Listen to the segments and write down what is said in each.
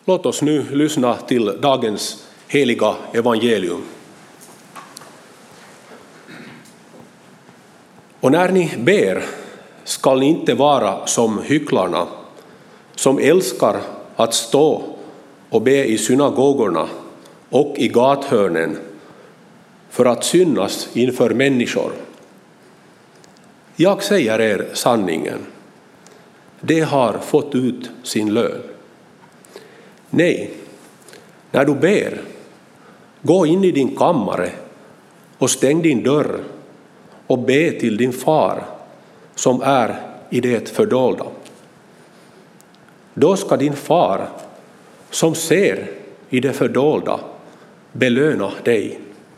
Låt oss nu lyssna till dagens heliga evangelium. Och när ni ber skall ni inte vara som hycklarna, som älskar att stå och be i synagogorna och i gathörnen för att synas inför människor. Jag säger er sanningen, de har fått ut sin lön. Nej, när du ber, gå in i din kammare och stäng din dörr och be till din far som är i det fördolda. Då ska din far som ser i det fördolda belöna dig.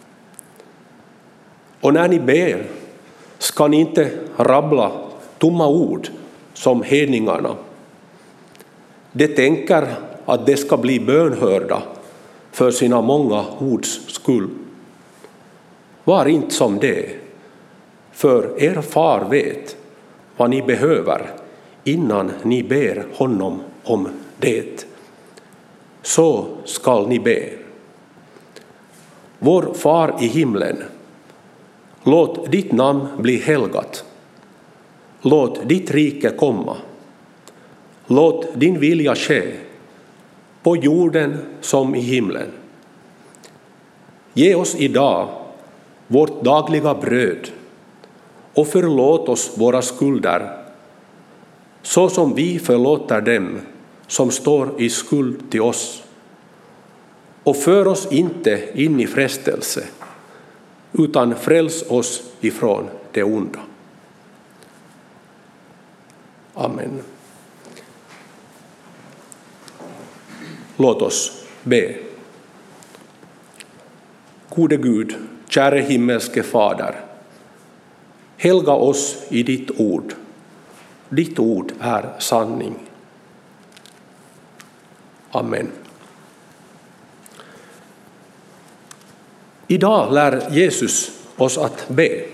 Och när ni ber ska ni inte rabbla tomma ord som hedningarna. De tänker att de ska bli bönhörda för sina många ords skull. Var inte som det, för er far vet vad ni behöver innan ni ber honom om det. Så skall ni be. Vår far i himlen, låt ditt namn bli helgat. Låt ditt rike komma. Låt din vilja ske på jorden som i himlen. Ge oss idag vårt dagliga bröd och förlåt oss våra skulder så som vi förlåter dem som står i skuld till oss. Och för oss inte in i frestelse utan fräls oss ifrån det onda. Amen. Låt oss be. Gode Gud, käre himmelske Fader, helga oss i ditt ord. Ditt ord är sanning. Amen. Idag lär Jesus oss att be.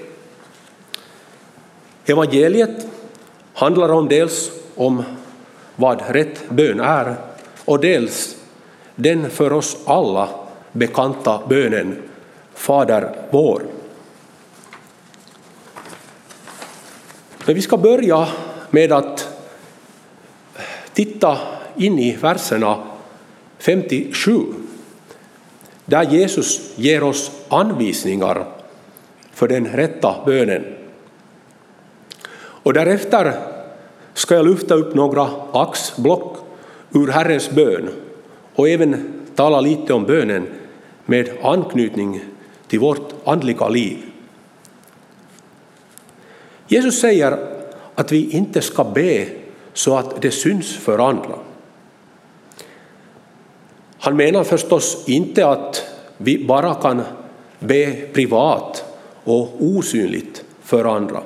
Evangeliet handlar om dels om vad rätt bön är och dels den för oss alla bekanta bönen Fader vår. Men vi ska börja med att titta in i verserna 57 där Jesus ger oss anvisningar för den rätta bönen. Och därefter ska jag lyfta upp några axblock ur Herrens bön och även tala lite om bönen med anknytning till vårt andliga liv. Jesus säger att vi inte ska be så att det syns för andra. Han menar förstås inte att vi bara kan be privat och osynligt för andra.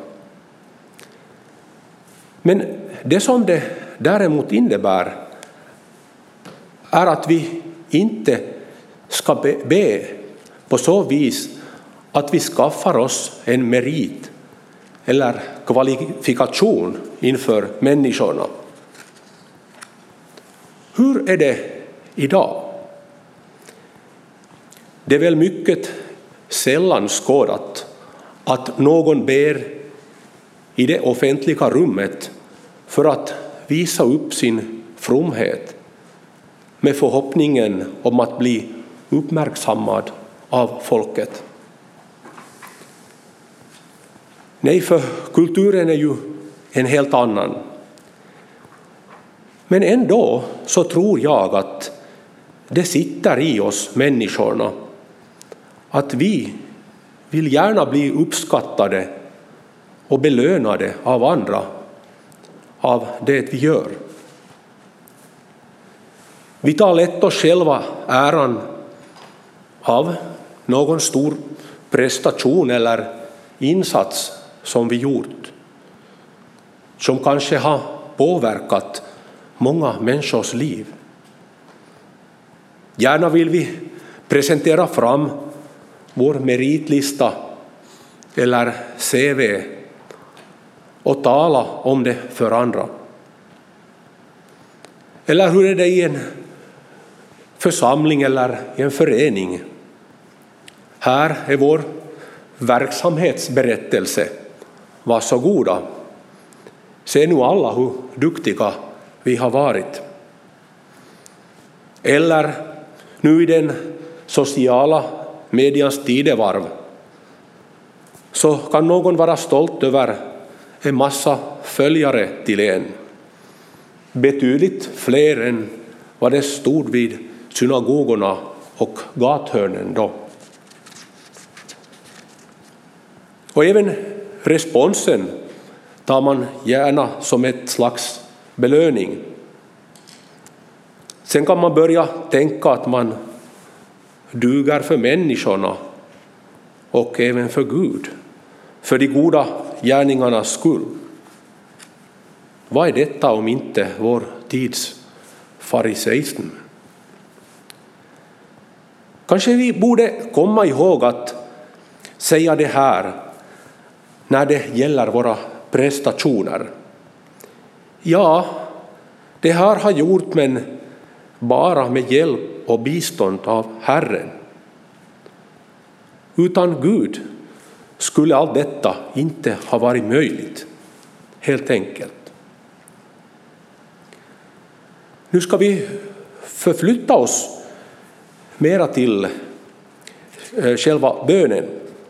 Men det som det däremot innebär är att vi inte ska be på så vis att vi skaffar oss en merit eller kvalifikation inför människorna. Hur är det idag? Det är väl mycket sällan skådat att någon ber i det offentliga rummet för att visa upp sin fromhet med förhoppningen om att bli uppmärksammad av folket. Nej, för kulturen är ju en helt annan. Men ändå så tror jag att det sitter i oss människorna att vi vill gärna bli uppskattade och belönade av andra av det vi gör. Vi tar lätt oss själva äran av någon stor prestation eller insats som vi gjort, som kanske har påverkat många människors liv. Gärna vill vi presentera fram vår meritlista eller CV och tala om det för andra. Eller hur är det i en församling eller i en förening. Här är vår verksamhetsberättelse. Varsågoda. Se nu alla hur duktiga vi har varit. Eller nu i den sociala medians tidevarv så kan någon vara stolt över en massa följare till en. Betydligt fler än vad det stod vid synagogorna och gathörnen då. Och även responsen tar man gärna som ett slags belöning. Sen kan man börja tänka att man duger för människorna och även för Gud, för de goda gärningarnas skull. Vad är detta om inte vår tids fariseism? Kanske vi borde komma ihåg att säga det här när det gäller våra prestationer. Ja, det här har gjort, men bara med hjälp och bistånd av Herren. Utan Gud skulle allt detta inte ha varit möjligt, helt enkelt. Nu ska vi förflytta oss mera till själva bönen.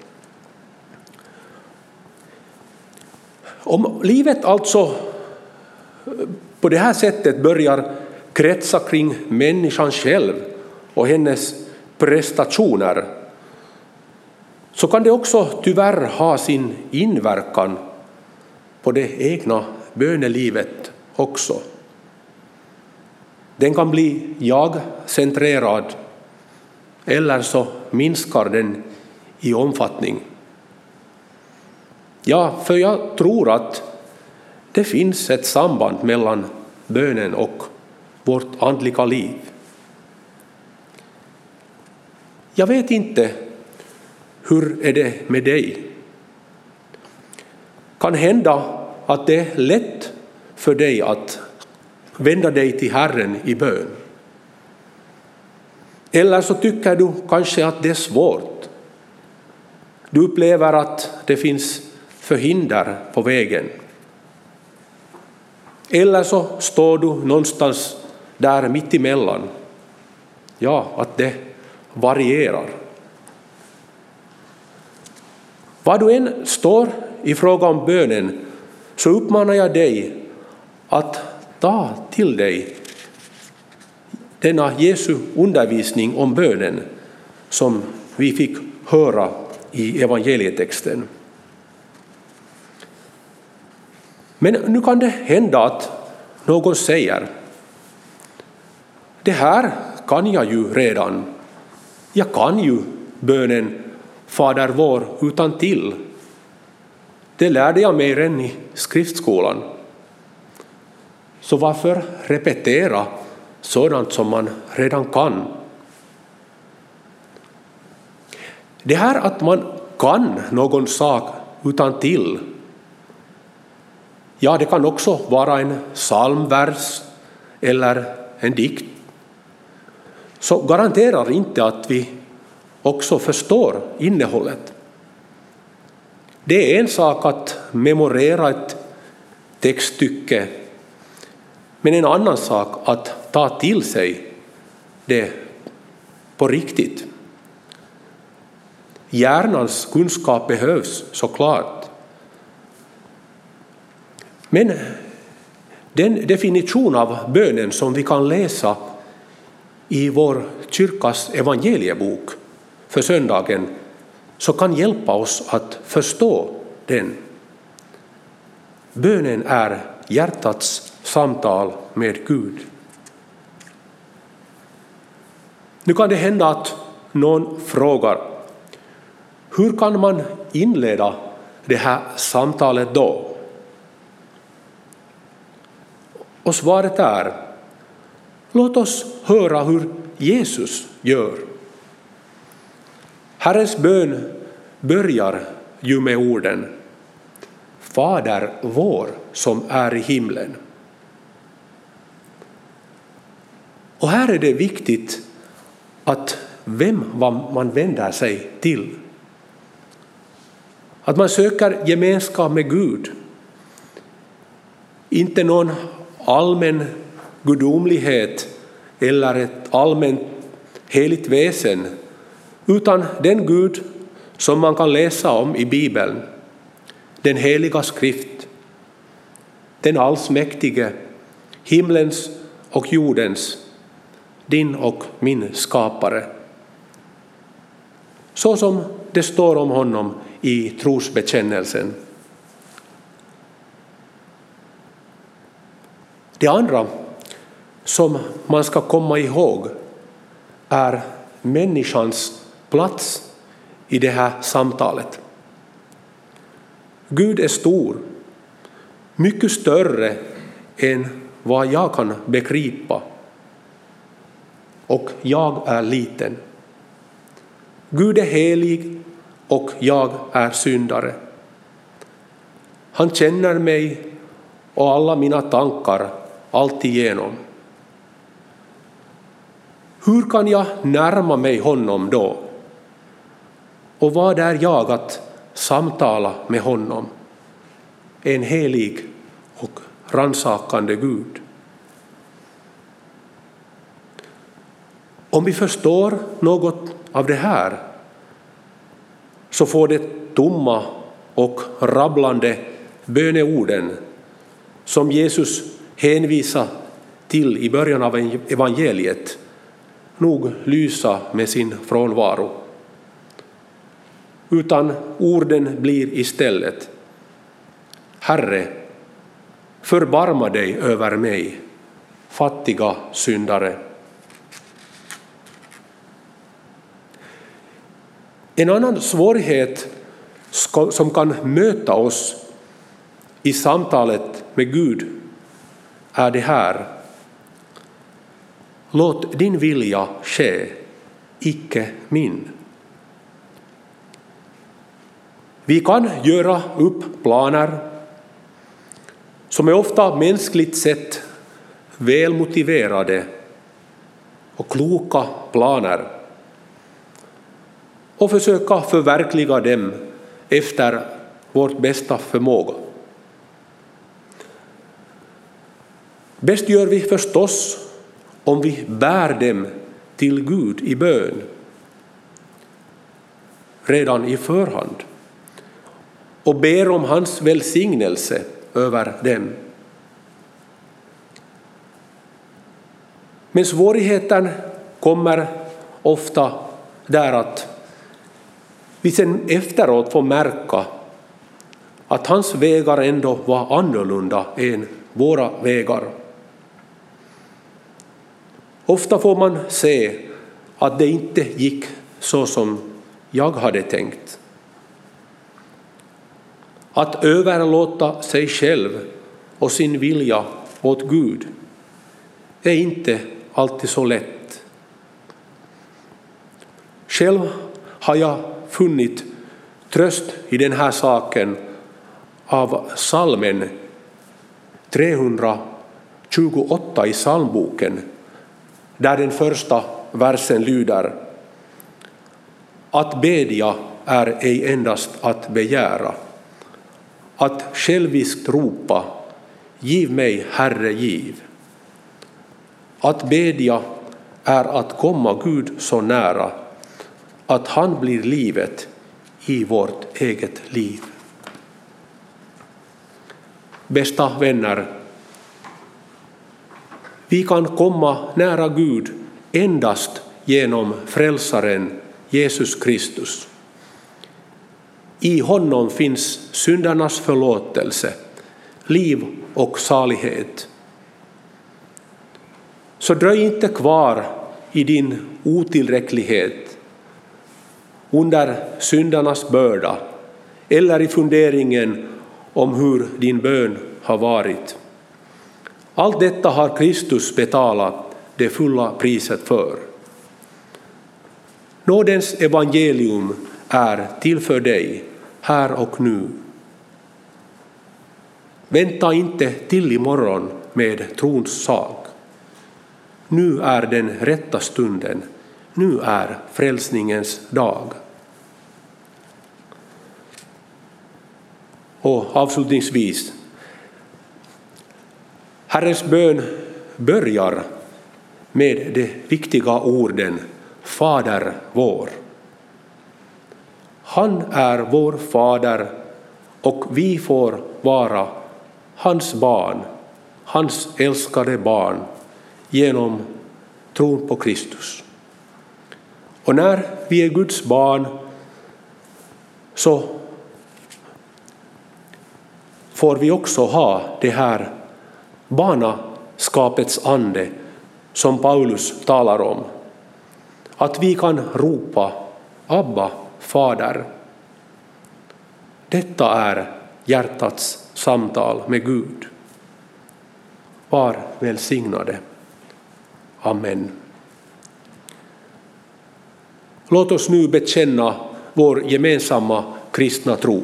Om livet alltså på det här sättet börjar kretsa kring människan själv och hennes prestationer, så kan det också tyvärr ha sin inverkan på det egna bönelivet också. Den kan bli jag-centrerad, eller så minskar den i omfattning. Ja, för jag tror att det finns ett samband mellan bönen och vårt andliga liv. Jag vet inte, hur är det med dig? Kan hända att det är lätt för dig att vända dig till Herren i bön. Eller så tycker du kanske att det är svårt. Du upplever att det finns förhinder på vägen. Eller så står du någonstans där mitt emellan. Ja, att det varierar. Vad du än står i fråga om bönen, så uppmanar jag dig att ta till dig denna Jesu undervisning om bönen som vi fick höra i evangelietexten. Men nu kan det hända att någon säger: det här kan jag ju redan. Jag kan ju bönen Fader vår utan till. Det lärde jag mig redan i skriftskolan. Så varför repetera sådant som man redan kan? Det här att man kan någon sak utan till, ja, det kan också vara en psalmvers eller en dikt, så garanterar inte att vi också förstår innehållet. Det är en sak att memorera ett textstycke, men en annan sak att ta till sig det på riktigt. Hjärnans kunskap behövs såklart. Men den definition av bönen som vi kan läsa i vår kyrkas evangeliebok för söndagen, så kan hjälpa oss att förstå den. Bönen är hjärtats samtal med Gud. Nu kan det hända att någon frågar: hur kan man inleda det här samtalet då? Och svaret är: låt oss höra hur Jesus gör. Herrens bön börjar ju med orden: Fader vår som är i himlen. Och här är det viktigt att vem man vänder sig till. Att man söker gemenskap med Gud. Inte någon allmän gudomlighet eller ett allmänt heligt väsen, utan den Gud som man kan läsa om i Bibeln, den heliga skrift, den allsmäktige, himlens och jordens, din och min skapare. Så som det står om honom i trosbekännelsen. Det andra som man ska komma ihåg är människans plats i det här samtalet. Gud är stor, mycket större än vad jag kan begripa. Och jag är liten. Gud är helig och jag är syndare. Han känner mig och alla mina tankar allt igenom. Hur kan jag närma mig honom då? Och vad är jag att samtala med honom? En helig och rannsakande Gud. Om vi förstår något av det här så får det tomma och rabblande böneorden som Jesus hänvisar till i början av evangeliet nog lysa med sin frånvaro. Utan orden blir istället: Herre, förbarma dig över mig, fattiga syndare. En annan svårighet som kan möta oss i samtalet med Gud är det här: låt din vilja ske, icke min. Vi kan göra upp planer som är ofta mänskligt sett välmotiverade och kloka planer och försöka förverkliga dem efter vårt bästa förmåga. Bäst gör vi förstås om vi bär dem till Gud i bön redan i förhand och ber om hans välsignelse över dem. Men svårigheten kommer ofta där att vi sen efteråt får märka att hans vägar ändå var annorlunda än våra vägar. Ofta får man se att det inte gick så som jag hade tänkt. Att överlåta sig själv och sin vilja åt Gud är inte alltid så lätt. Själv har jag funnit tröst i den här saken av psalmen 328 i psalmboken, där den första versen lyder: att bedja är ej endast att begära, att själviskt ropa, giv mig, Herre, giv. Att bedja är att komma Gud så nära att han blir livet i vårt eget liv. Bästa vänner, vi kan komma nära Gud endast genom frälsaren Jesus Kristus. I honom finns syndarnas förlåtelse, liv och salighet. Så dröj inte kvar i din otillräcklighet, under syndarnas börda eller i funderingen om hur din bön har varit. Allt detta har Kristus betalat det fulla priset för. Nådens evangelium är till för dig här och nu. Vänta inte till imorgon med trons sak. Nu är den rätta stunden. nu är frälsningens dag. Och avslutningsvis, Herrens bön börjar med de viktiga orden Fader vår. Han är vår fader och vi får vara hans barn, hans älskade barn genom tron på Kristus. Och när vi är Guds barn så får vi också ha det här barnaskapets ande som Paulus talar om. Att vi kan ropa Abba, Fader. Detta är hjärtats samtal med Gud. Var välsignade. Amen. Låt oss nu bekänna vår gemensamma kristna tro.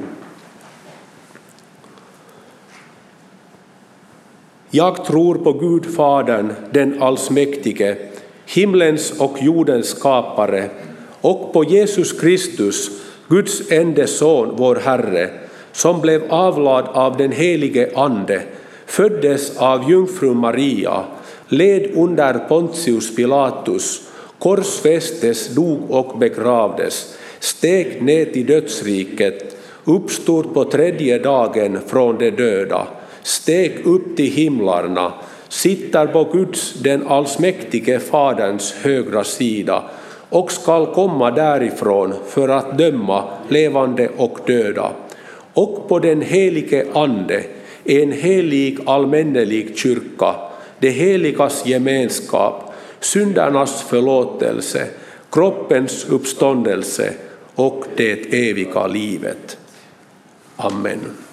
Jag tror på Gud Fadern, den allsmäktige, himlens och jordens skapare, och på Jesus Kristus, Guds enda son, vår Herre, som blev avlad av den helige Ande, föddes av jungfru Maria, led under Pontius Pilatus, korsfästes, dog och begravdes, steg ner till dödsriket, uppstod på tredje dagen från de döda, steg upp till himlarna, sitter på Guds, den allsmäktige Faderns högra sida och skall komma därifrån för att döma levande och döda. Och på den helige Ande, en helig allmännelig kyrka, det heligas gemenskap, syndernas förlåtelse, kroppens uppståndelse och det eviga livet. Amen.